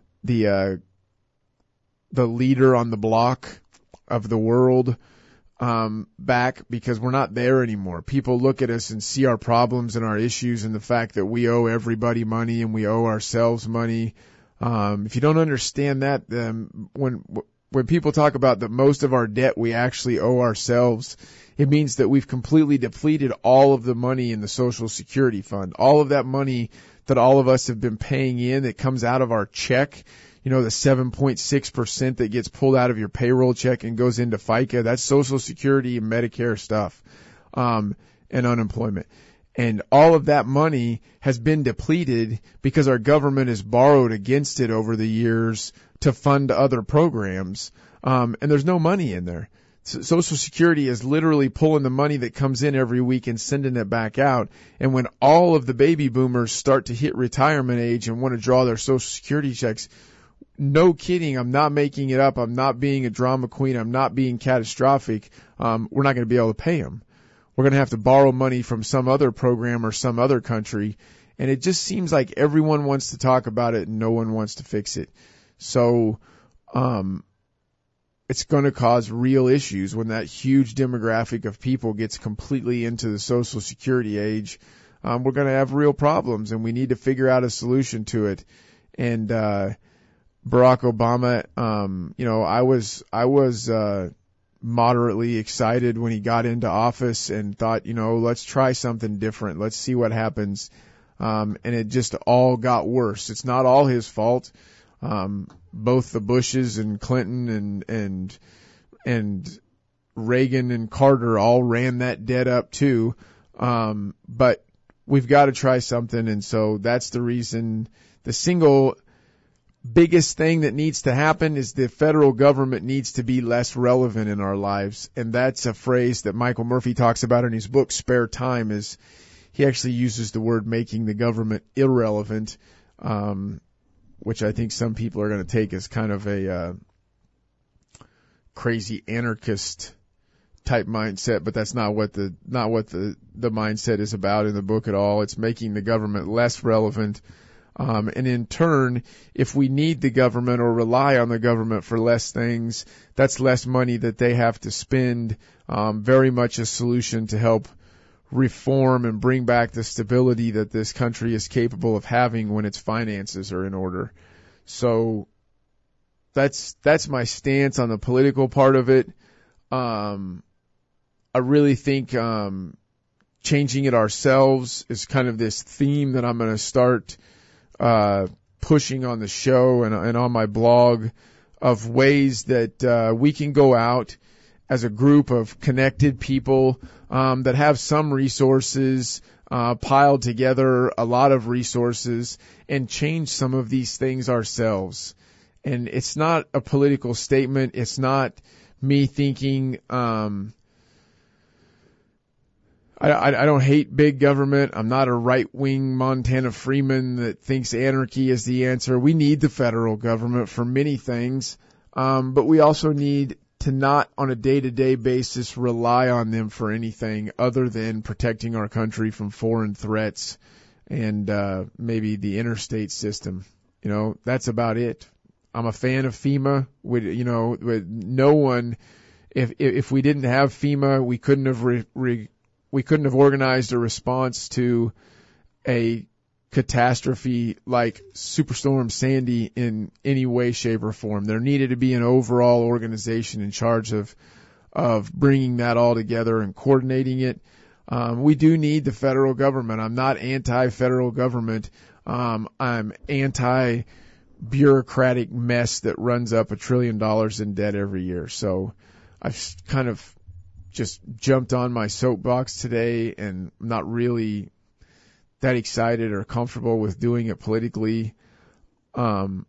B: leader on the block of the world back, because we're not there anymore. People look at us and see our problems and our issues and the fact that we owe everybody money and we owe ourselves money. If you don't understand that, when people talk about that most of our debt we actually owe ourselves, it means that we've completely depleted all of the money in the Social Security Fund. All of that money that all of us have been paying in that comes out of our check, the 7.6% that gets pulled out of your payroll check and goes into FICA, that's Social Security and Medicare stuff, and unemployment. And all of that money has been depleted because our government has borrowed against it over the years to fund other programs. And there's no money in there. Social Security is literally pulling the money that comes in every week and sending it back out. And when all of the baby boomers start to hit retirement age and want to draw their Social Security checks, no kidding, I'm not making it up. I'm not being a drama queen. I'm not being catastrophic. We're not going to be able to pay them. We're going to have to borrow money from some other program or some other country. And it just seems like everyone wants to talk about it and no one wants to fix it. So, it's going to cause real issues when that huge demographic of people gets completely into the Social Security age. We're going to have real problems, and we need to figure out a solution to it. And Barack Obama, I was moderately excited when he got into office and thought, let's try something different. Let's see what happens. And it just all got worse. It's not all his fault. Both the Bushes and Clinton and Reagan and Carter all ran that debt up too. But we've got to try something. And so that's the reason. The single biggest thing that needs to happen is the federal government needs to be less relevant in our lives. And that's a phrase that Michael Murphy talks about in his book, Spare Time. Is he actually uses the word making the government irrelevant, which I think some people are going to take as kind of a crazy anarchist type mindset, but that's not what the mindset is about in the book at all. It's making the government less relevant. And in turn, if we need the government or rely on the government for less things, that's less money that they have to spend. Very much a solution to help reform and bring back the stability that this country is capable of having when its finances are in order. So that's my stance on the political part of it. I really think changing it ourselves is kind of this theme that I'm going to start pushing on the show and on my blog, of ways that we can go out as a group of connected people that have some resources piled together, a lot of resources, and change some of these things ourselves. And it's not a political statement. It's not me thinking I don't hate big government. I'm not a right-wing Montana Freeman that thinks anarchy is the answer. We need the federal government for many things, but we also need to not on a day-to-day basis rely on them for anything other than protecting our country from foreign threats and maybe the interstate system. That's about it. I'm a fan of FEMA. With no one, if we didn't have FEMA, we couldn't have we couldn't have organized a response to a catastrophe like Superstorm Sandy in any way, shape, or form. There needed to be an overall organization in charge of bringing that all together and coordinating it. We do need the federal government. I'm not anti-federal government. I'm anti-bureaucratic mess that runs up $1 trillion in debt every year. So I've kind of just jumped on my soapbox today, and I'm not really that excited or comfortable with doing it politically. But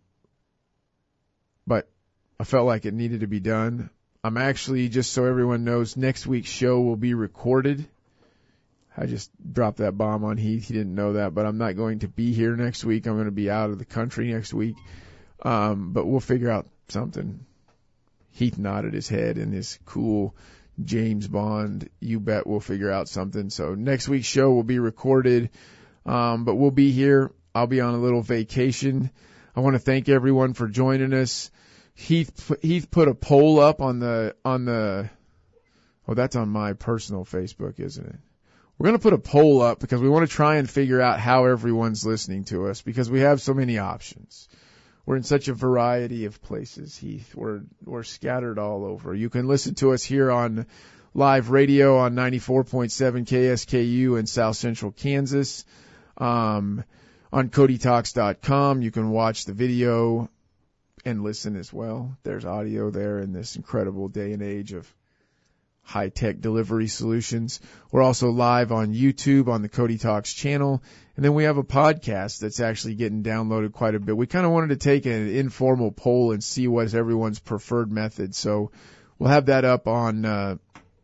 B: I felt like it needed to be done. I'm actually, just so everyone knows, next week's show will be recorded. I just dropped that bomb on Heath. He didn't know that, but I'm not going to be here next week. I'm going to be out of the country next week. But we'll figure out something. Heath nodded his head in his cool James Bond, you bet we'll figure out something. So next week's show will be recorded, but we'll be here. I'll be on a little vacation. I want to thank everyone for joining us. Heath put a poll up on the that's on my personal Facebook, isn't it? We're going to put a poll up because we want to try and figure out how everyone's listening to us, because we have so many options. We're in such a variety of places, Heath. We're scattered all over. You can listen to us here on live radio on 94.7 KSKU in South Central Kansas. On CodyTalks.com, you can watch the video and listen as well. There's audio there in this incredible day and age of high-tech delivery solutions. We're also live on YouTube on the Cody Talks channel. And then we have a podcast that's actually getting downloaded quite a bit. We kind of wanted to take an informal poll and see what is everyone's preferred method. So we'll have that up on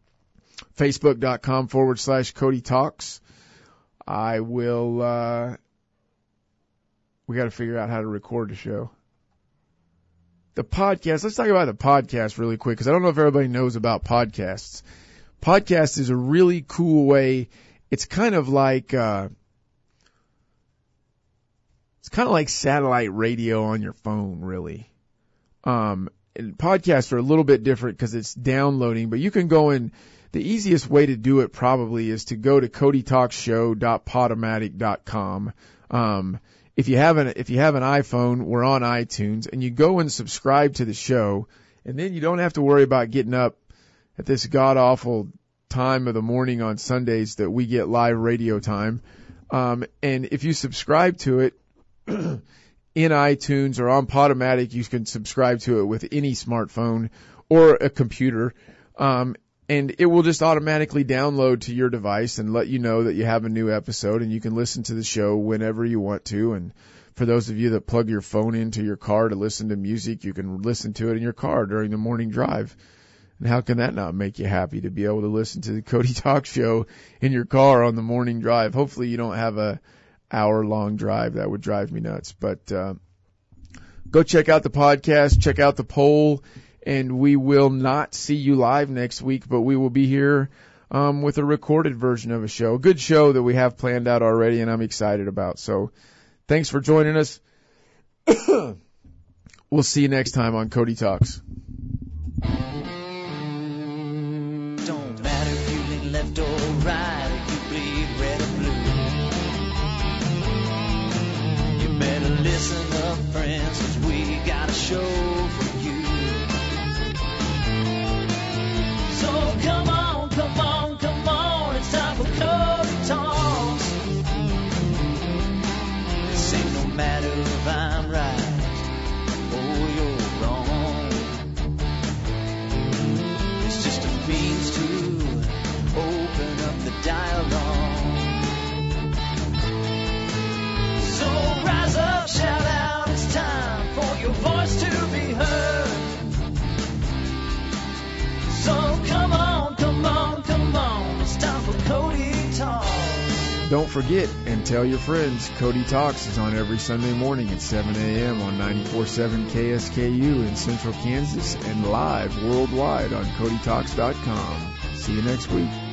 B: Facebook.com/Cody Talks. I will, we got to figure out how to record the show. The podcast, let's talk about the podcast really quick, because I don't know if everybody knows about podcasts. Podcast is a really cool way. It's kind of like satellite radio on your phone, really. And podcasts are a little bit different because it's downloading, but you can go in. The easiest way to do it probably is to go to codytalkshow.podomatic.com. If you have an iPhone, we're on iTunes, and you go and subscribe to the show, and then you don't have to worry about getting up at this god-awful time of the morning on Sundays that we get live radio time. And if you subscribe to it in iTunes or on Podomatic, you can subscribe to it with any smartphone or a computer. And it will just automatically download to your device and let you know that you have a new episode, and you can listen to the show whenever you want to. And for those of you that plug your phone into your car to listen to music, you can listen to it in your car during the morning drive. And how can that not make you happy to be able to listen to the Cody Talk Show in your car on the morning drive? Hopefully you don't have a hour-long drive. That would drive me nuts. But go check out the podcast, check out the poll. And we will not see you live next week, but we will be here with a recorded version of a show. A good show that we have planned out already, and I'm excited about. So thanks for joining us. We'll see you next time on Cody Talks.
A: Don't matter if you lean left or right, or you bleed red or blue. You better listen up, friends, 'cause we got a show for you. So come on, come on, come on, it's time for Cody Talks. This ain't no matter if I'm right or you're wrong. It's just a means to open up the dialogue. So rise up, shout out, it's time for your voice to be heard. So come on, come on, come on, it's time for Cody Talks.
B: Don't forget and tell your friends, Cody Talks is on every Sunday morning at 7 a.m. on 94.7 KSKU in Central Kansas and live worldwide on CodyTalks.com. See you next week.